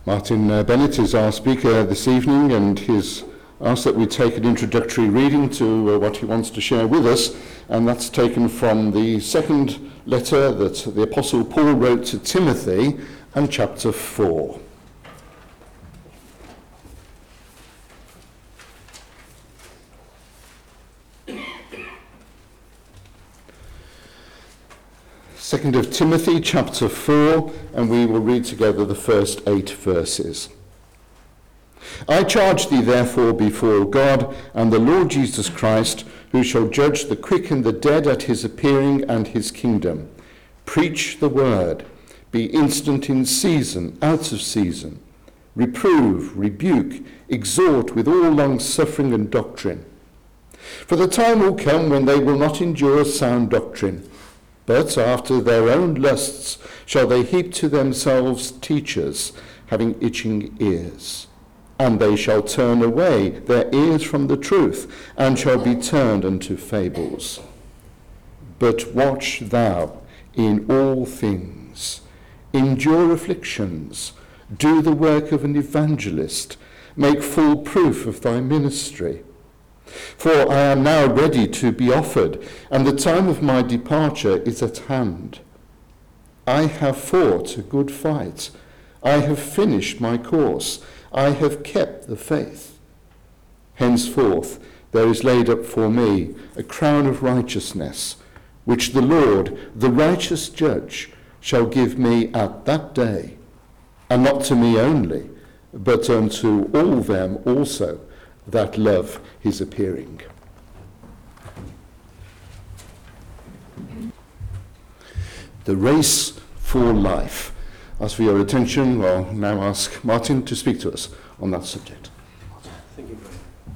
Martin Bennett is our speaker this evening, and he's asked that we take an introductory reading to what he wants to share with us, and that's taken from the second letter that the Apostle Paul wrote to Timothy, and chapter 4. Second of Timothy, chapter 4, and we will read together the first 8 verses. I charge thee therefore before God and the Lord Jesus Christ, who shall judge the quick and the dead at his appearing and his kingdom. Preach the word, be instant in season, out of season. Reprove, rebuke, exhort with all long-suffering and doctrine. For the time will come when they will not endure sound doctrine, but after their own lusts shall they heap to themselves teachers, having itching ears. And they shall turn away their ears from the truth, and shall be turned unto fables. But watch thou in all things, endure afflictions, do the work of an evangelist, make full proof of thy ministry. For I am now ready to be offered, and the time of my departure is at hand. I have fought a good fight. I have finished my course. I have kept the faith. Henceforth there is laid up for me a crown of righteousness, which the Lord, the righteous judge, shall give me at that day, and not to me only, but unto all them also that love his appearing. The race for life. As for your attention, I'll now ask Martin to speak to us on that subject. Thank you,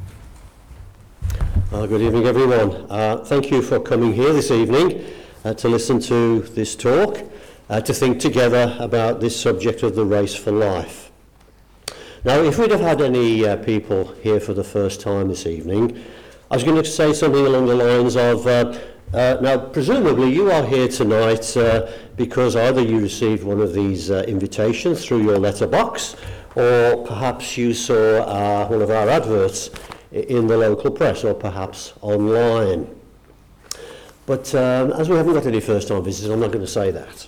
Brian. Good evening, everyone. Thank you for coming here this evening to listen to this talk, to think together about this subject of the race for life. Now, if we'd have had any people here for the first time this evening, I was going to say something along the lines of, now, presumably you are here tonight because either you received one of these invitations through your letterbox, or perhaps you saw one of our adverts in the local press, or perhaps online. But as we haven't got any first-time visitors, I'm not going to say that.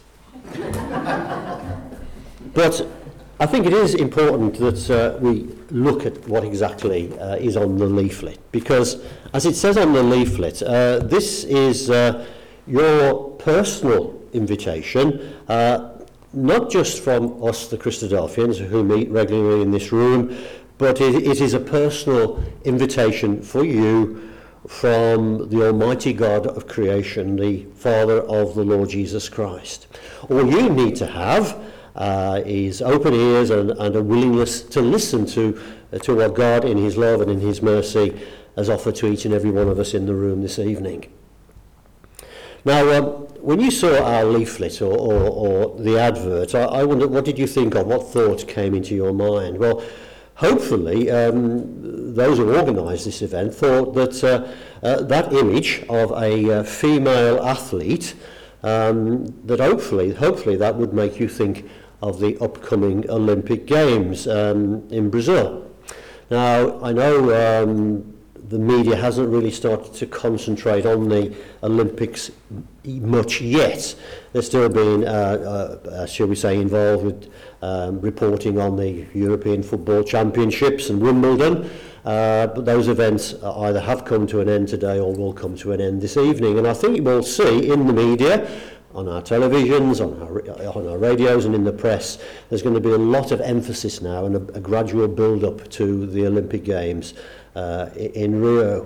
But I think it is important that we look at what exactly is on the leaflet, because as it says on the leaflet, this is your personal invitation, not just from us, the Christadelphians, who meet regularly in this room, but it is a personal invitation for you from the Almighty God of creation, the Father of the Lord Jesus Christ. All you need to have is open ears and a willingness to listen to what God in his love and in his mercy has offered to each and every one of us in the room this evening. Now, when you saw our leaflet or the advert, I wondered, what did you think of? What thoughts came into your mind? Well, hopefully those who organised this event thought that that image of a female athlete, that hopefully that would make you think of the upcoming Olympic Games in Brazil. Now, I know the media hasn't really started to concentrate on the Olympics much yet. They're still being, shall we say, involved with reporting on the European Football Championships and Wimbledon. But those events either have come to an end today or will come to an end this evening. And I think we'll see in the media, on our televisions, on our radios and in the press, there's going to be a lot of emphasis now and a gradual build-up to the Olympic Games in Rio.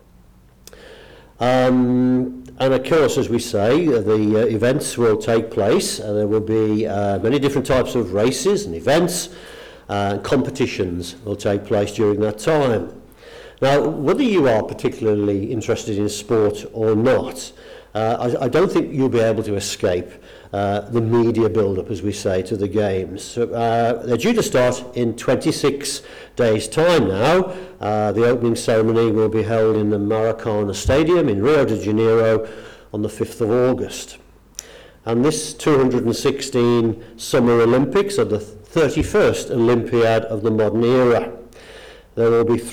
And of course, as we say, the events will take place. There will be many different types of races and events. Competitions will take place during that time. Now, whether you are particularly interested in sport or not, I don't think you'll be able to escape the media build-up, as we say, to the Games. They're due to start in 26 days' time now. The opening ceremony will be held in the Maracana Stadium in Rio de Janeiro on the 5th of August. And this 216 Summer Olympics are the 31st Olympiad of the modern era. There will be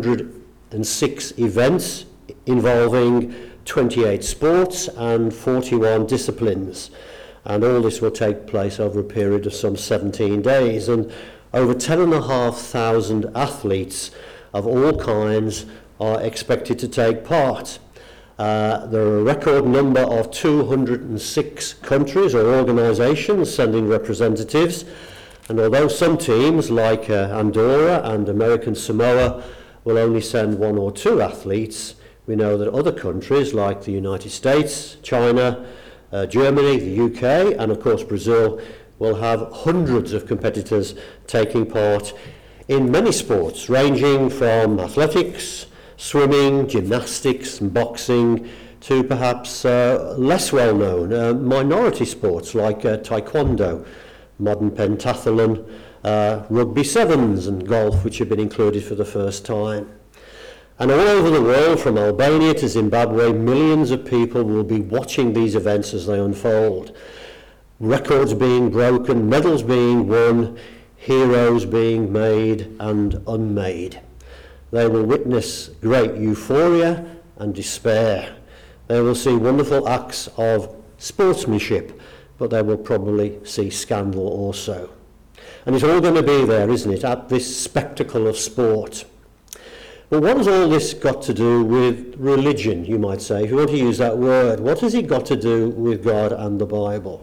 306 events involving 28 sports and 41 disciplines. And all this will take place over a period of some 17 days. And over 10,500 athletes of all kinds are expected to take part. There are a record number of 206 countries or organisations sending representatives, and although some teams like Andorra and American Samoa will only send 1 or 2 athletes, we know that other countries like the United States, China, Germany, the UK and of course Brazil will have hundreds of competitors taking part in many sports ranging from athletics, swimming, gymnastics and boxing to perhaps less well known minority sports like taekwondo, modern pentathlon, rugby sevens and golf, which have been included for the first time. And all over the world, from Albania to Zimbabwe, millions of people will be watching these events as they unfold. Records being broken, medals being won, heroes being made and unmade. They will witness great euphoria and despair. They will see wonderful acts of sportsmanship, but they will probably see scandal also. And it's all going to be there, isn't it, at this spectacle of sport. But what has all this got to do with religion, you might say, if you want to use that word? What has it got to do with God and the Bible?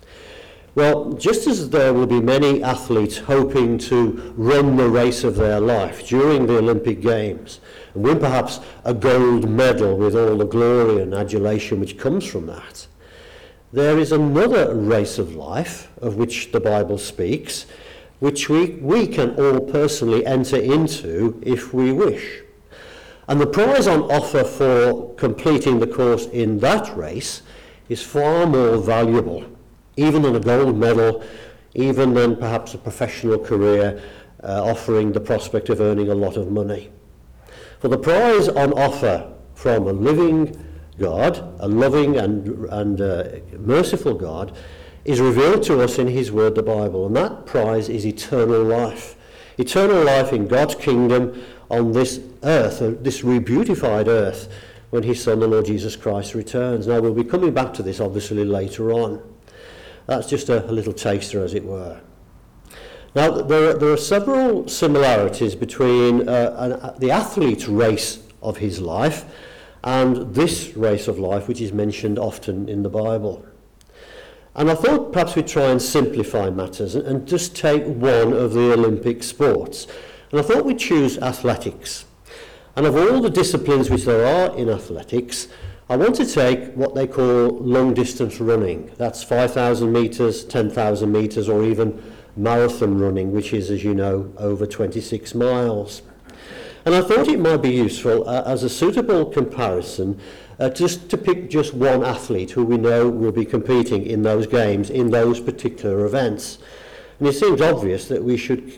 Well, just as there will be many athletes hoping to run the race of their life during the Olympic Games, and win perhaps a gold medal with all the glory and adulation which comes from that, there is another race of life of which the Bible speaks, which we can all personally enter into if we wish. And the prize on offer for completing the course in that race is far more valuable, even than a gold medal, even than perhaps a professional career offering the prospect of earning a lot of money. For the prize on offer from a living God, a loving and merciful God, is revealed to us in his word, the Bible, and that prize is eternal life. Eternal life in God's kingdom on this earth, this rebeautified earth, when his Son, the Lord Jesus Christ, returns. Now, we'll be coming back to this, obviously, later on. That's just a little taster, as it were. Now, there are several similarities between the athlete's race of his life and this race of life, which is mentioned often in the Bible. And I thought perhaps we'd try and simplify matters and just take one of the Olympic sports. And I thought we'd choose athletics. And of all the disciplines which there are in athletics, I want to take what they call long-distance running. That's 5,000 metres, 10,000 metres, or even marathon running, which is, as you know, over 26 miles. And I thought it might be useful as a suitable comparison just to pick just one athlete who we know will be competing in those games, in those particular events. And it seems obvious that we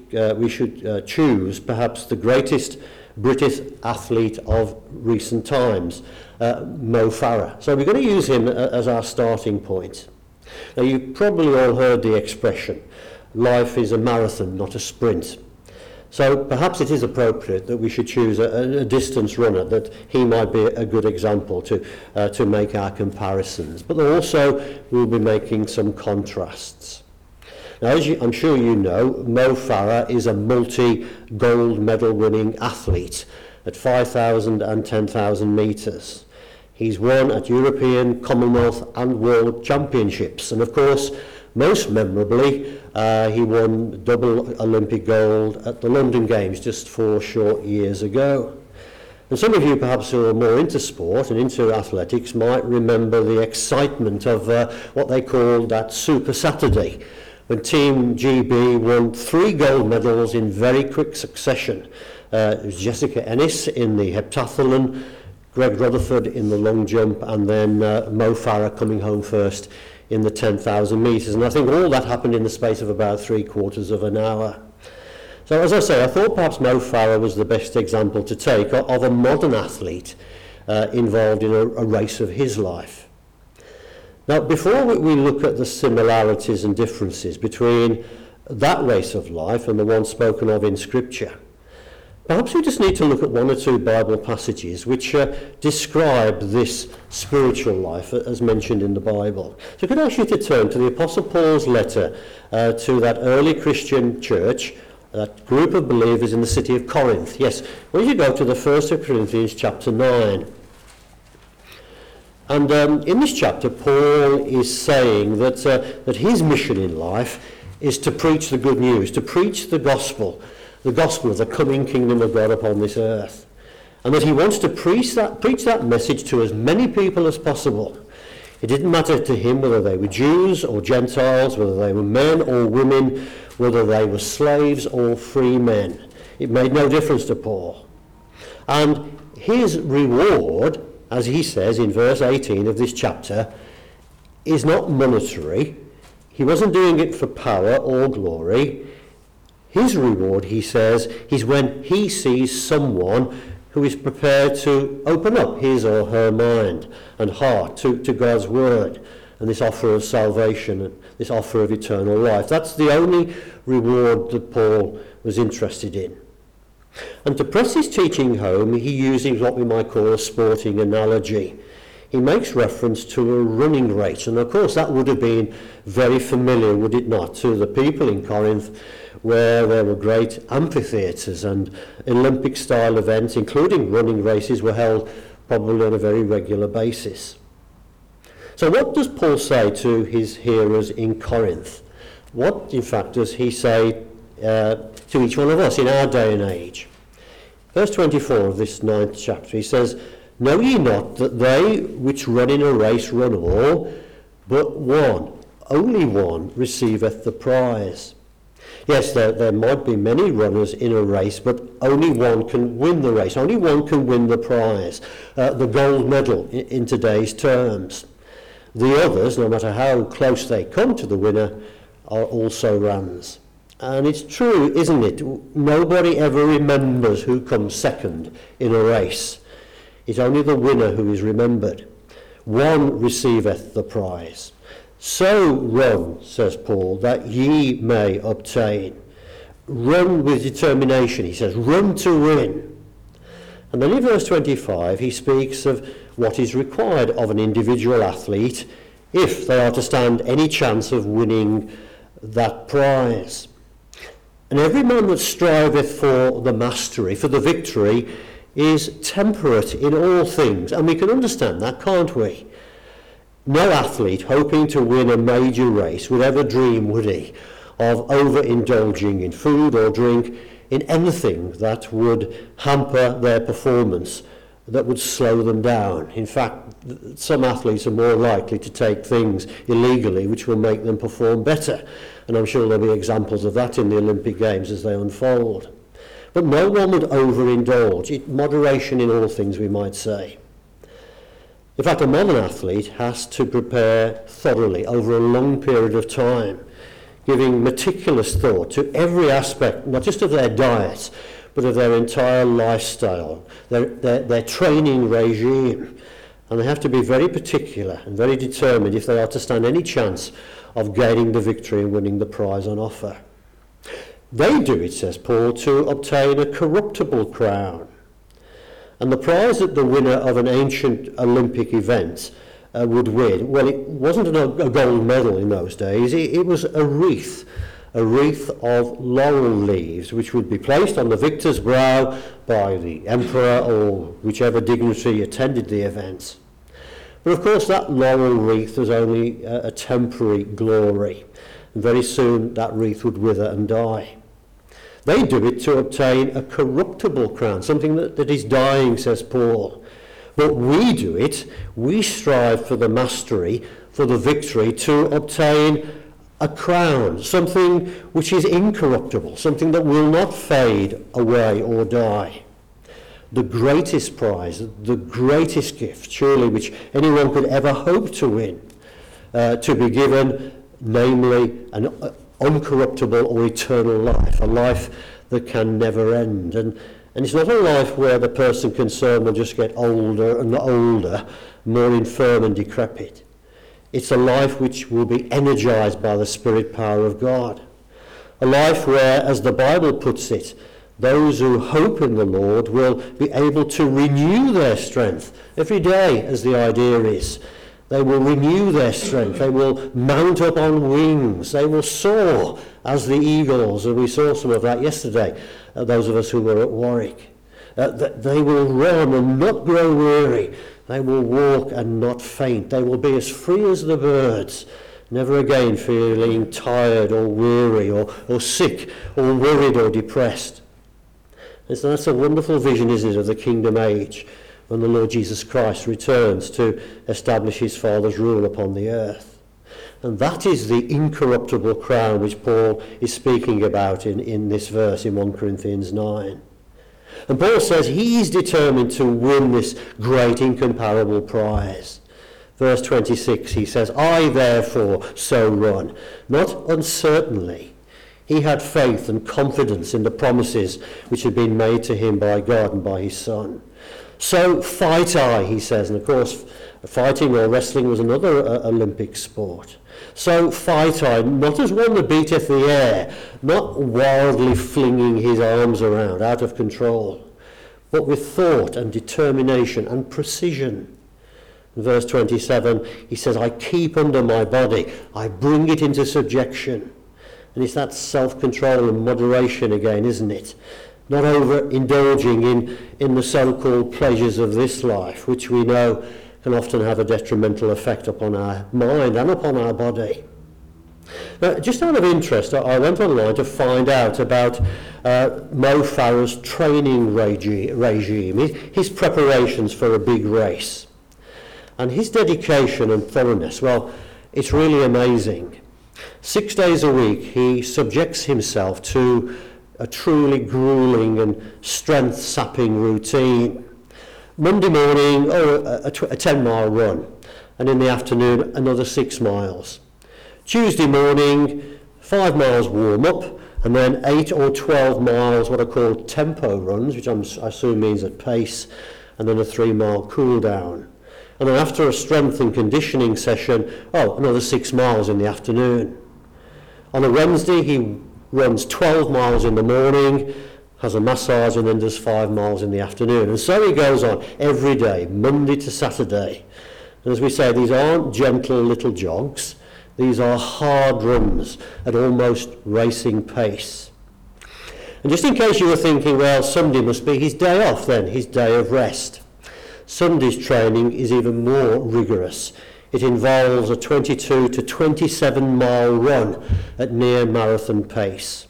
should choose perhaps the greatest British athlete of recent times, Mo Farah. So we're going to use him as our starting point. Now, you've probably all heard the expression, life is a marathon, not a sprint. So perhaps it is appropriate that we should choose a distance runner, that he might be a good example to make our comparisons. But also we'll be making some contrasts. Now, as I'm sure you know, Mo Farah is a multi-gold medal winning athlete at 5,000 and 10,000 metres. He's won at European, Commonwealth and World Championships. And of course, most memorably, he won double Olympic gold at the London Games just 4 short years ago. And some of you perhaps who are more into sport and into athletics might remember the excitement of what they called that Super Saturday, when Team GB won 3 gold medals in very quick succession. It was Jessica Ennis in the heptathlon, Greg Rutherford in the long jump, and then Mo Farah coming home first in the 10,000 metres. And I think all that happened in the space of about 3/4 of an hour. So as I say, I thought perhaps Mo Farah was the best example to take of a modern athlete involved in a race of his life. Now, before we look at the similarities and differences between that race of life and the one spoken of in Scripture. Perhaps we just need to look at one or two Bible passages which describe this spiritual life as mentioned in the Bible. So could I ask you to turn to the Apostle Paul's letter to that early Christian church, that group of believers in the city of Corinth. Yes, when you go to the 1st of Corinthians chapter 9. And in this chapter, Paul is saying that his mission in life is to preach the good news, to preach the gospel of the coming kingdom of God upon this earth. And that he wants to preach that message to as many people as possible. It didn't matter to him whether they were Jews or Gentiles, whether they were men or women, whether they were slaves or free men. It made no difference to Paul. And his reward, as he says in verse 18 of this chapter, is not monetary. He wasn't doing it for power or glory. His reward, he says, is when he sees someone who is prepared to open up his or her mind and heart to God's word and this offer of salvation and this offer of eternal life. That's the only reward that Paul was interested in. And to press his teaching home, he uses what we might call a sporting analogy. He makes reference to a running race, and of course that would have been very familiar, would it not, to the people in Corinth, where there were great amphitheatres and Olympic-style events, including running races, were held probably on a very regular basis. So what does Paul say to his hearers in Corinth? What, in fact, does he say to each one of us in our day and age? Verse 24 of this 9th chapter, he says, "Know ye not that they which run in a race run all, but one, only one, receiveth the prize." Yes, there might be many runners in a race, but only one can win the race. Only one can win the prize, the gold medal in today's terms. The others, no matter how close they come to the winner, are also runs. And it's true, isn't it? Nobody ever remembers who comes second in a race. It's only the winner who is remembered. One receiveth the prize. "So run," says Paul, "that ye may obtain." Run with determination, he says. Run to win. And then in verse 25, he speaks of what is required of an individual athlete if they are to stand any chance of winning that prize. "And every man that striveth for the mastery, for the victory, is temperate in all things." And we can understand that, can't we? No athlete hoping to win a major race would ever dream, would he, of overindulging in food or drink, in anything that would hamper their performance, that would slow them down. In fact, some athletes are more likely to take things illegally which will make them perform better. And I'm sure there'll be examples of that in the Olympic Games as they unfold. But no one would overindulge. Moderation in all things, we might say. In fact, a modern athlete has to prepare thoroughly over a long period of time, giving meticulous thought to every aspect, not just of their diet, but of their entire lifestyle, their training regime. And they have to be very particular and very determined if they are to stand any chance of gaining the victory and winning the prize on offer. They do it, says Paul, to obtain a corruptible crown. And the prize that the winner of an ancient Olympic event would win, well, it wasn't a gold medal in those days, it was a wreath of laurel leaves, which would be placed on the victor's brow by the emperor or whichever dignitary attended the event. But of course that laurel wreath was only a temporary glory, and very soon that wreath would wither and die. They do it to obtain a corruptible crown, something that is dying, says Paul. But we do it, we strive for the mastery, for the victory, to obtain a crown, something which is incorruptible, something that will not fade away or die. The greatest prize, the greatest gift, surely, which anyone could ever hope to win, to be given, namely an uncorruptible or eternal life, a life that can never end. And it's not a life where the person concerned will just get older and older, more infirm and decrepit. It's a life which will be energized by the Spirit power of God. A life where, as the Bible puts it, those who hope in the Lord will be able to renew their strength every day, as the idea is. They will renew their strength. They will mount up on wings. They will soar as the eagles. And we saw some of that yesterday, those of us who were at Warwick. They will run and not grow weary. They will walk and not faint. They will be as free as the birds, never again feeling tired or weary or sick or worried or depressed. And so that's a wonderful vision, isn't it, of the kingdom age, when the Lord Jesus Christ returns to establish his Father's rule upon the earth. And that is the incorruptible crown which Paul is speaking about in this verse in 1 Corinthians 9. And Paul says he's determined to win this great incomparable prize. Verse 26, he says, I therefore so run, not uncertainly. He had faith and confidence in the promises which had been made to him by God and by his Son. So fight I, he says. And of course, fighting or wrestling was another Olympic sport. So fight I, not as one that beateth the air, not wildly flinging his arms around, out of control, but with thought and determination and precision. In verse 27, he says, I keep under my body, I bring it into subjection. And it's that self-control and moderation again, isn't it? Not overindulging in the so-called pleasures of this life, which we know can often have a detrimental effect upon our mind and upon our body. Now, just out of interest, I went online to find out about Mo Farah's training regime, his preparations for a big race. And his dedication and thoroughness, well, it's really amazing. 6 days a week, he subjects himself to a truly grueling and strength-sapping routine. Monday morning, a 10-mile run, and in the afternoon, another 6 miles. Tuesday morning, 5 miles warm-up, and then 8 or 12 miles, what are called tempo runs, which I assume means at pace, and then a 3-mile cool-down. And then after a strength and conditioning session, another 6 miles in the afternoon. On a Wednesday, he runs 12 miles in the morning, has a massage, and then does 5 miles in the afternoon. And so he goes on every day, Monday to Saturday. And as we say, these aren't gentle little jogs. These are hard runs at almost racing pace. And just in case you were thinking, well, Sunday must be his day off then, his day of rest. Sunday's training is even more rigorous. It involves a 22 to 27 mile run at near marathon pace.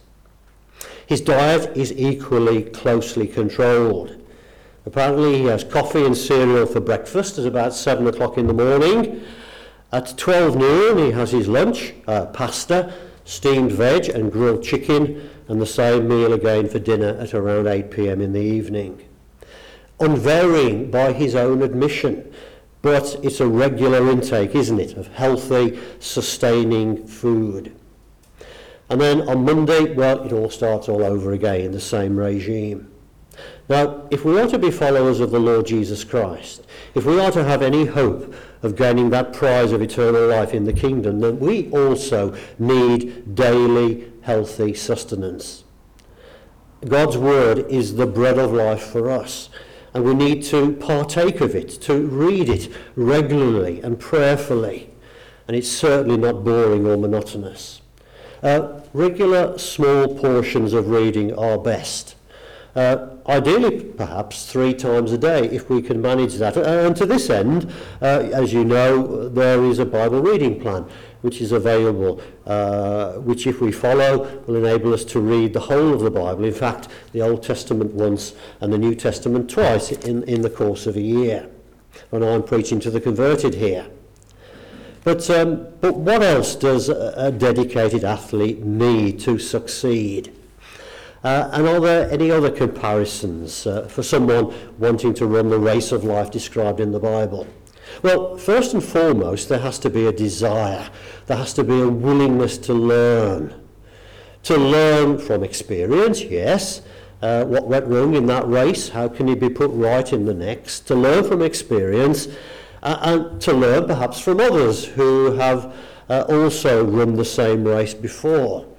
His diet is equally closely controlled. Apparently he has coffee and cereal for breakfast at about 7 o'clock in the morning. At 12 noon he has his lunch, pasta, steamed veg and grilled chicken, and the same meal again for dinner at around 8 p.m. in the evening. Unvarying by his own admission, but it's a regular intake, isn't it, of healthy, sustaining food. And then on Monday, well, it all starts all over again in the same regime. Now, if we are to be followers of the Lord Jesus Christ, if we are to have any hope of gaining that prize of eternal life in the kingdom, then we also need daily, healthy sustenance. God's word is the bread of life for us, and we need to partake of it, to read it regularly and prayerfully. And it's certainly not boring or monotonous. Regular small portions of reading are best. Ideally, perhaps 3 times a day, if we can manage that. And to this end, as you know, there is a Bible reading plan which is available, which if we follow will enable us to read the whole of the Bible. In fact, the Old Testament once and the New Testament twice in the course of a year. And I'm preaching to the converted here. But what else does a dedicated athlete need to succeed? And are there any other comparisons for someone wanting to run the race of life described in the Bible? Well, first and foremost, there has to be a desire. There has to be a willingness to learn. To learn from experience, yes. What went wrong in that race? How can it be put right in the next? To learn from experience and to learn perhaps from others who have also run the same race before.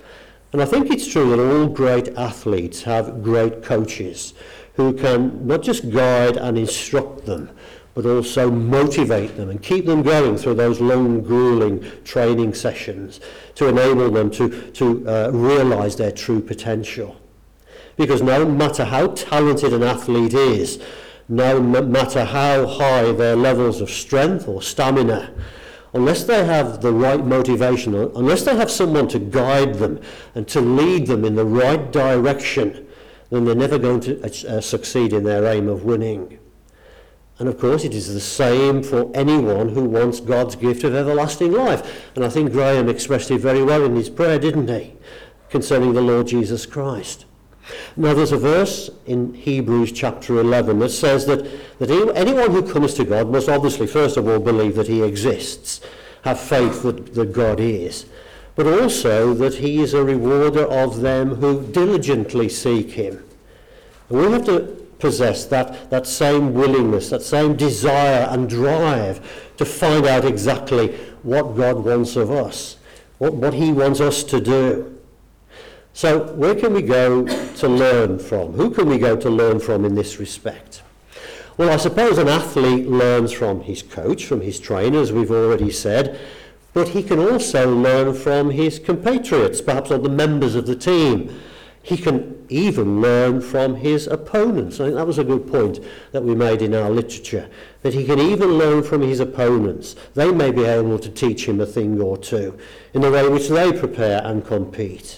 And I think it's true that all great athletes have great coaches who can not just guide and instruct them, but also motivate them and keep them going through those long, grueling training sessions to enable them to realise their true potential. Because no matter how talented an athlete is, no matter how high their levels of strength or stamina, unless they have the right motivation, unless they have someone to guide them and to lead them in the right direction, then they're never going to succeed in their aim of winning. And of course it is the same for anyone who wants God's gift of everlasting life. And I think Graham expressed it very well in his prayer, didn't he? Concerning the Lord Jesus Christ. Now there's a verse in Hebrews chapter 11 that says that anyone who comes to God must obviously first of all believe that he exists, have faith that God is, but also that he is a rewarder of them who diligently seek him. And we have to possess that same willingness, that same desire and drive to find out exactly what God wants of us, what he wants us to do. So where can we go to learn from? Who can we go to learn from in this respect? Well, I suppose an athlete learns from his coach, from his trainer, as we've already said, but he can also learn from his compatriots, perhaps other members of the team. He can even learn from his opponents. I think that was a good point that we made in our literature, that he can even learn from his opponents. They may be able to teach him a thing or two in the way in which they prepare and compete.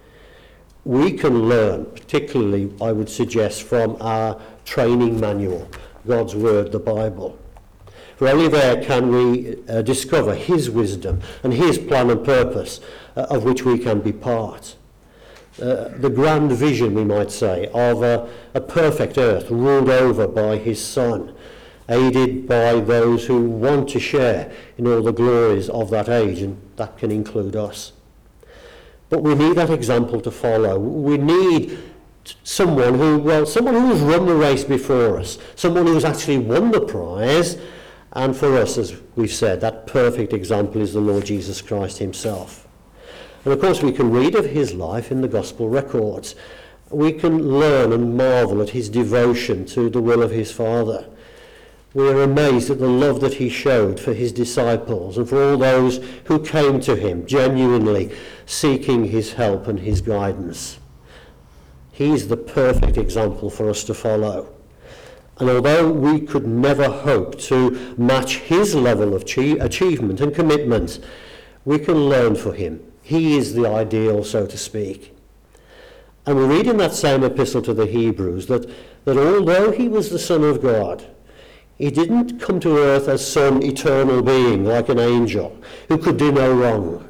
We can learn, particularly, I would suggest, from our training manual, God's Word, the Bible. For only there can we discover his wisdom and his plan and purpose of which we can be part. The grand vision, we might say, of a perfect earth ruled over by his Son, aided by those who want to share in all the glories of that age, and that can include us. But we need that example to follow. We need someone who's run the race before us, someone who's actually won the prize, and for us, as we've said, that perfect example is the Lord Jesus Christ himself. And of course we can read of his life in the Gospel records. We can learn and marvel at his devotion to the will of his Father. We are amazed at the love that he showed for his disciples and for all those who came to him, genuinely seeking his help and his guidance. He's the perfect example for us to follow. And although we could never hope to match his level of achievement and commitment, we can learn from him. He is the ideal, so to speak. And we read in that same epistle to the Hebrews that although he was the Son of God, he didn't come to earth as some eternal being like an angel who could do no wrong.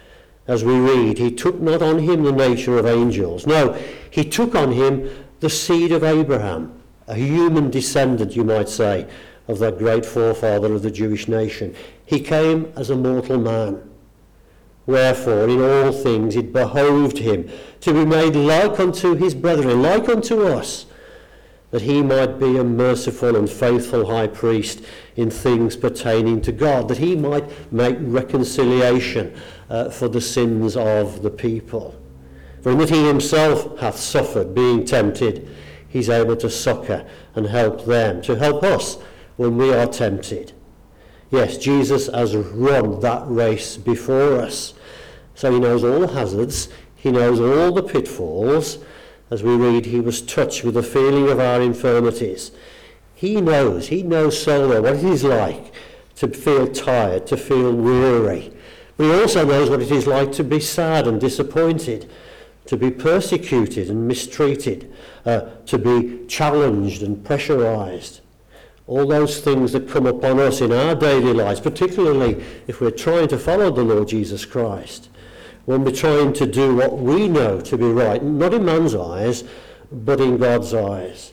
As we read, he took not on him the nature of angels. No, he took on him the seed of Abraham, a human descendant, you might say, of that great forefather of the Jewish nation. He came as a mortal man. Wherefore, in all things it behoved him to be made like unto his brethren, like unto us, that he might be a merciful and faithful high priest in things pertaining to God, that he might make reconciliation for the sins of the people. For in that he himself hath suffered, being tempted, he's able to succour and help them, to help us when we are tempted. Yes, Jesus has run that race before us. So he knows all the hazards, he knows all the pitfalls. As we read, he was touched with the feeling of our infirmities. He knows so well what it is like to feel tired, to feel weary. But he also knows what it is like to be sad and disappointed, to be persecuted and mistreated, to be challenged and pressurized. All those things that come upon us in our daily lives, particularly if we're trying to follow the Lord Jesus Christ, when we're trying to do what we know to be right, not in man's eyes, but in God's eyes.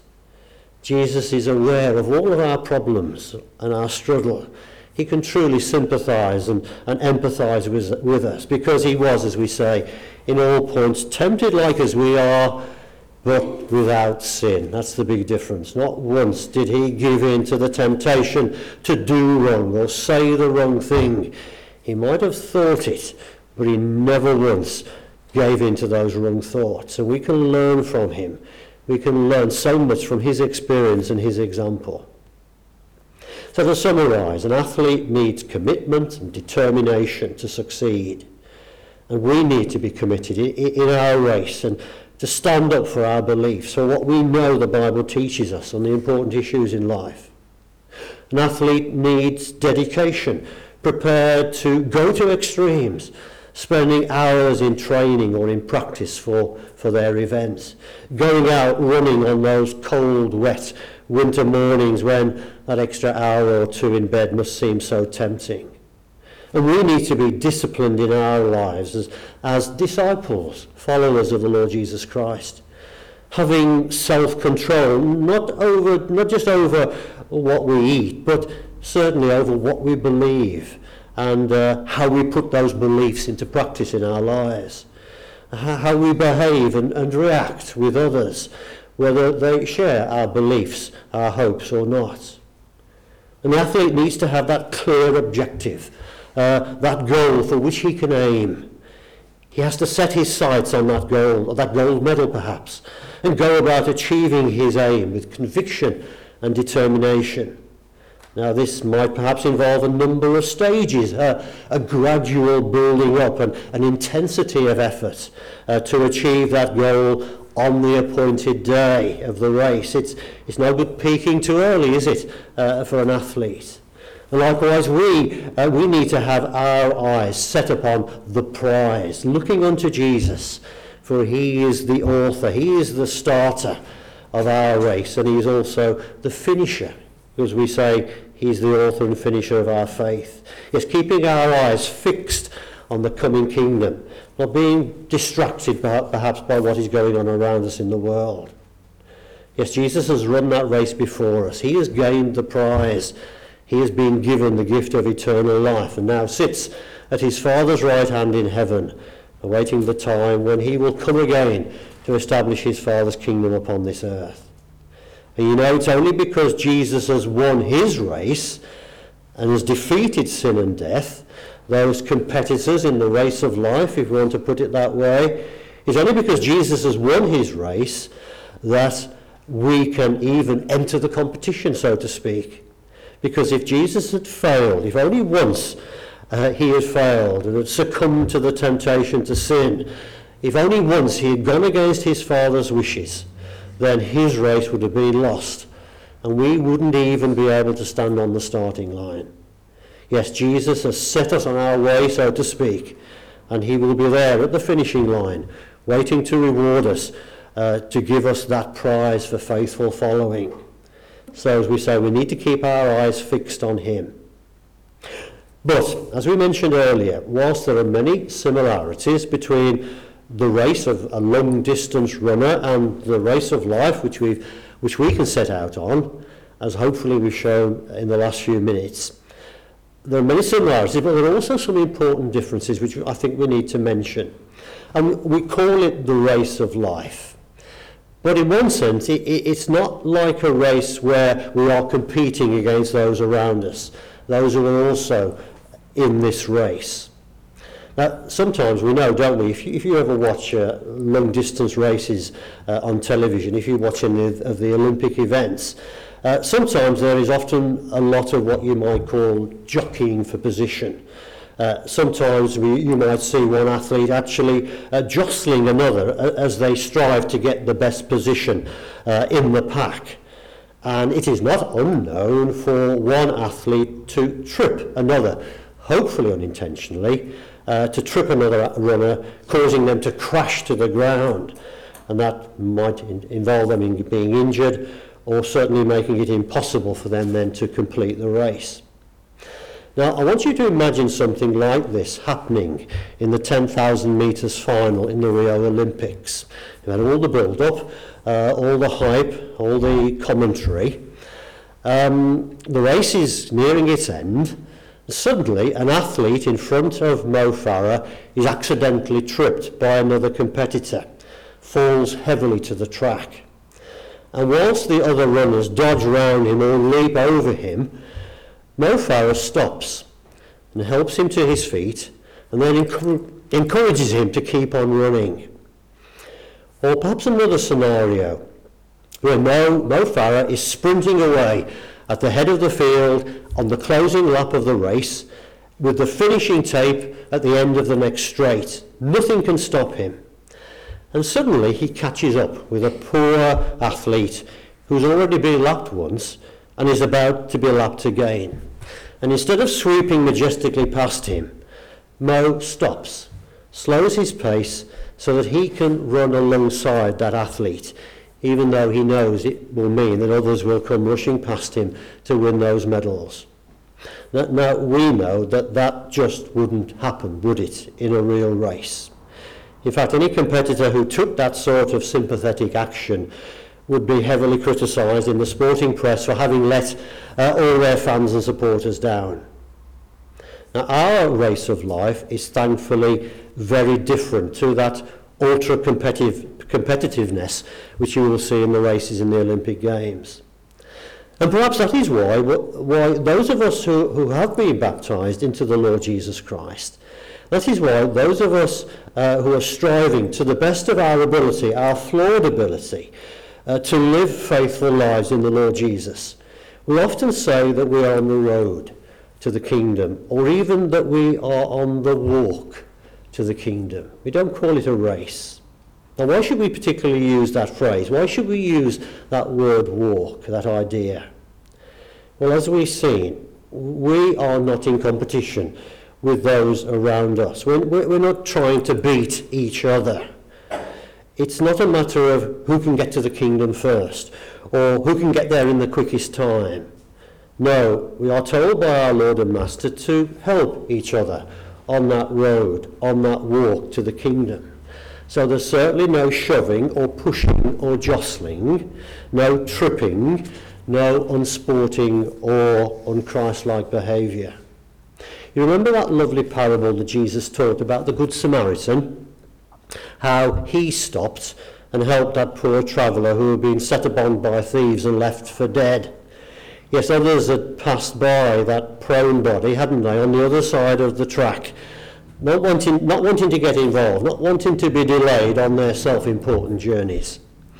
Jesus is aware of all of our problems and our struggle. He can truly sympathize and empathize with us, because he was, as we say, in all points tempted like as we are, but without sin. That's the big difference. Not once did he give in to the temptation to do wrong or say the wrong thing. He might have thought it, but he never once gave in to those wrong thoughts. And we can learn from him. We can learn so much from his experience and his example. So to summarise, an athlete needs commitment and determination to succeed. And we need to be committed in our race and to stand up for our beliefs, for what we know the Bible teaches us on the important issues in life. An athlete needs dedication, prepared to go to extremes, spending hours in training or in practice for their events, going out running on those cold, wet winter mornings when that extra hour or two in bed must seem so tempting. And we need to be disciplined in our lives as disciples, followers of the Lord Jesus Christ, having self-control, not just over what we eat, but certainly over what we believe and how we put those beliefs into practice in our lives, how we behave and react with others, whether they share our beliefs, our hopes or not. And the athlete needs to have that clear objective, that goal for which he can aim. He has to set his sights on that goal, or that gold medal perhaps, and go about achieving his aim with conviction and determination. Now this might perhaps involve a number of stages, a gradual building up and an intensity of effort to achieve that goal on the appointed day of the race. It's no good peaking too early, is it, for an athlete? And likewise, we need to have our eyes set upon the prize, looking unto Jesus, for he is the author, he is the starter of our race, and he is also the finisher, as we say, he's the author and finisher of our faith. Yes, keeping our eyes fixed on the coming kingdom, not being distracted perhaps by what is going on around us in the world. Yes, Jesus has run that race before us. He has gained the prize. He has been given the gift of eternal life and now sits at his Father's right hand in heaven, awaiting the time when he will come again to establish his Father's kingdom upon this earth. And you know, it's only because Jesus has won his race and has defeated sin and death, those competitors in the race of life, if we want to put it that way, it's only because Jesus has won his race that we can even enter the competition, so to speak. Because if Jesus had failed, if only once he had failed and had succumbed to the temptation to sin, if only once he had gone against his Father's wishes, then his race would have been lost, and we wouldn't even be able to stand on the starting line. Yes, Jesus has set us on our way, so to speak, and he will be there at the finishing line, waiting to reward us, to give us that prize for faithful following. So as we say, we need to keep our eyes fixed on him. But, as we mentioned earlier, whilst there are many similarities between the race of a long-distance runner and the race of life which we can set out on, as hopefully we've shown in the last few minutes, there are many similarities, but there are also some important differences which I think we need to mention. And we call it the race of life. But in one sense, it's not like a race where we are competing against those around us, those who are also in this race. Now, sometimes we know, don't we, if you ever watch long-distance races on television, if you watch any of the Olympic events, sometimes there is often a lot of what you might call jockeying for position. Sometimes you might see one athlete actually jostling another as they strive to get the best position in the pack. And it is not unknown for one athlete to trip another, hopefully unintentionally, to trip another runner, causing them to crash to the ground. And that might involve them in being injured, or certainly making it impossible for them then to complete the race. Now, I want you to imagine something like this happening in the 10,000 metres final in the Rio Olympics. You had all the build-up, all the hype, all the commentary. The race is nearing its end. Suddenly, an athlete in front of Mo Farah is accidentally tripped by another competitor, falls heavily to the track. And whilst the other runners dodge round him or leap over him, Mo Farah stops and helps him to his feet and then encourages him to keep on running. Or perhaps another scenario where Mo Farah is sprinting away at the head of the field on the closing lap of the race with the finishing tape at the end of the next straight. Nothing can stop him. And suddenly he catches up with a poor athlete who's already been lapped once and is about to be lapped again. And instead of sweeping majestically past him, Mo stops, slows his pace so that he can run alongside that athlete, even though he knows it will mean that others will come rushing past him to win those medals. Now we know that that just wouldn't happen, would it, in a real race? In fact, any competitor who took that sort of sympathetic action would be heavily criticised in the sporting press for having let all their fans and supporters down. Now, our race of life is thankfully very different to that ultra-competitiveness which you will see in the races in the Olympic Games. And perhaps that is why those of us who have been baptised into the Lord Jesus Christ, that is why those of us who are striving to the best of our ability, our flawed ability, to live faithful lives in the Lord Jesus, we often say that we are on the road to the kingdom, or even that we are on the walk to the kingdom. We don't call it a race. Now, why should we particularly use that phrase? Why should we use that word walk, that idea? Well, as we've seen, we are not in competition with those around us. We're not trying to beat each other. It's not a matter of who can get to the kingdom first, or who can get there in the quickest time. No, we are told by our Lord and Master to help each other on that road, on that walk to the kingdom. So there's certainly no shoving or pushing or jostling, no tripping, no unsporting or unchristlike behaviour. You remember that lovely parable that Jesus taught about the Good Samaritan? How he stopped and helped that poor traveller who had been set upon by thieves and left for dead. Yes, others had passed by that prone body, hadn't they, on the other side of the track, not wanting to get involved, not wanting to be delayed on their self-important journeys.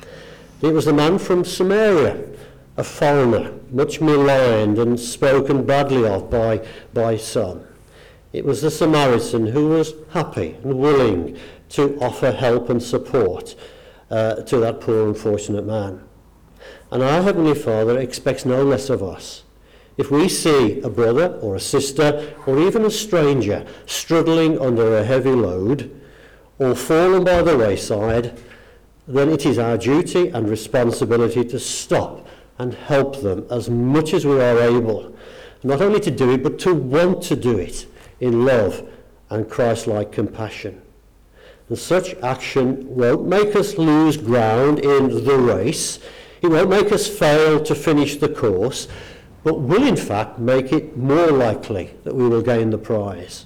It was the man from Samaria, a foreigner, much maligned and spoken badly of by some. It was the Samaritan who was happy and willing to offer help and support to that poor unfortunate man. And our Heavenly Father expects no less of us. If we see a brother or a sister or even a stranger struggling under a heavy load or fallen by the wayside, then it is our duty and responsibility to stop and help them as much as we are able. Not only to do it, but to want to do it in love and Christ-like compassion. And such action won't make us lose ground in the race. It won't make us fail to finish the course, but will in fact make it more likely that we will gain the prize.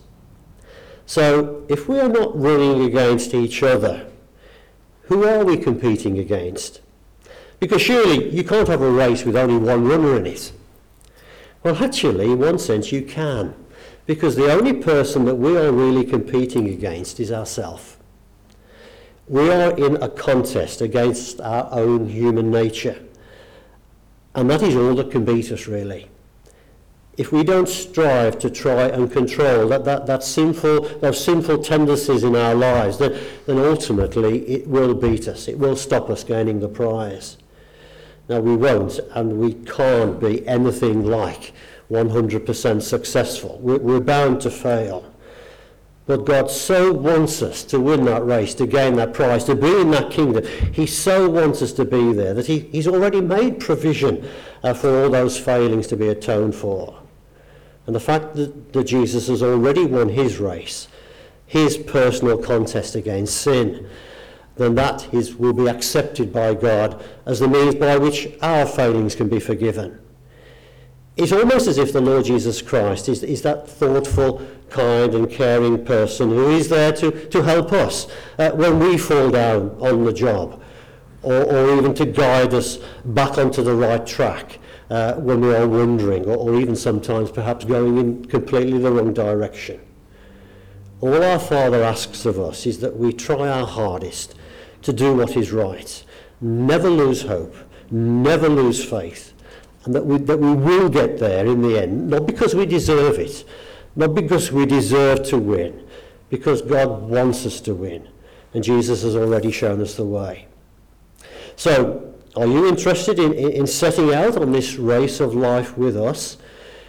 So if we are not running against each other, who are we competing against? Because surely you can't have a race with only one runner in it. Well, actually, in one sense you can, because the only person that we are really competing against is ourselves. We are in a contest against our own human nature. And that is all that can beat us, really. If we don't strive to try and control those sinful tendencies in our lives, then ultimately it will beat us. It will stop us gaining the prize. Now, we won't and we can't be anything like 100% successful. We're bound to fail. But God so wants us to win that race, to gain that prize, to be in that kingdom. He so wants us to be there that he's already made provision for all those failings to be atoned for. And the fact that Jesus has already won his race, his personal contest against sin, then that will be accepted by God as the means by which our failings can be forgiven. It's almost as if the Lord Jesus Christ is that thoughtful, kind and caring person who is there to help us when we fall down on the job, or even to guide us back onto the right track when we are wandering, or even sometimes perhaps going in completely the wrong direction. All our Father asks of us is that we try our hardest to do what is right, never lose hope, never lose faith, and that we will get there in the end, not because we deserve it, not because we deserve to win, because God wants us to win, and Jesus has already shown us the way. So, are you interested in setting out on this race of life with us?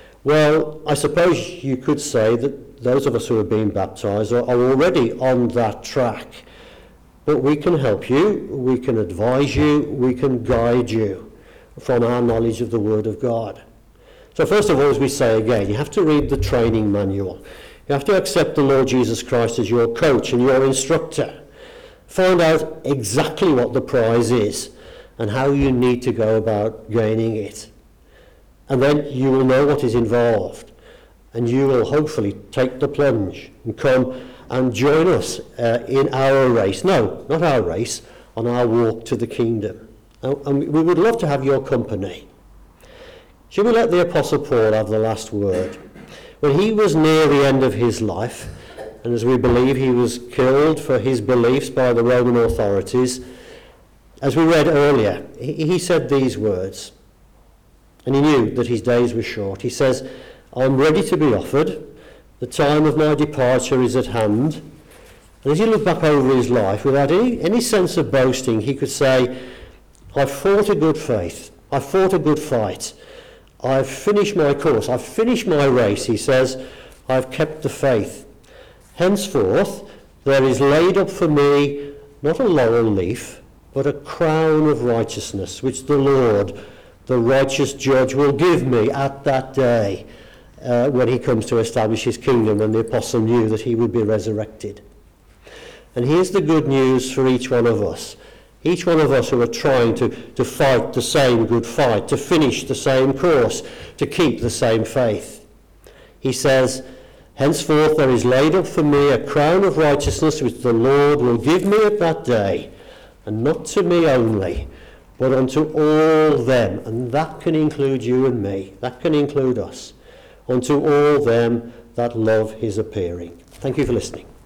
Well, I suppose you could say that those of us who have been baptised are already on that track. But we can help you, we can advise you, we can guide you from our knowledge of the Word of God. So first of all, as we say again, you have to read the training manual. You have to accept the Lord Jesus Christ as your coach and your instructor. Find out exactly what the prize is and how you need to go about gaining it. And then you will know what is involved, and you will hopefully take the plunge and come and join us in our race. No, not our race, on our walk to the kingdom. And we would love to have your company. Should we let the Apostle Paul have the last word? When he was near the end of his life, and as we believe he was killed for his beliefs by the Roman authorities, as we read earlier, he said these words, and he knew that his days were short. He says, I'm ready to be offered. The time of my departure is at hand. And as he looked back over his life, without any sense of boasting, he could say, I've fought a good faith. I've fought a good fight. I've finished my course. I've finished my race, he says. I've kept the faith. Henceforth, there is laid up for me not a laurel leaf, but a crown of righteousness, which the Lord, the righteous judge, will give me at that day when he comes to establish his kingdom, and the apostle knew that he would be resurrected. And here's the good news for each one of us. Each one of us who are trying to fight the same good fight, to finish the same course, to keep the same faith. He says, henceforth there is laid up for me a crown of righteousness, which the Lord will give me at that day, and not to me only, but unto all them, and that can include you and me, that can include us, unto all them that love his appearing. Thank you for listening.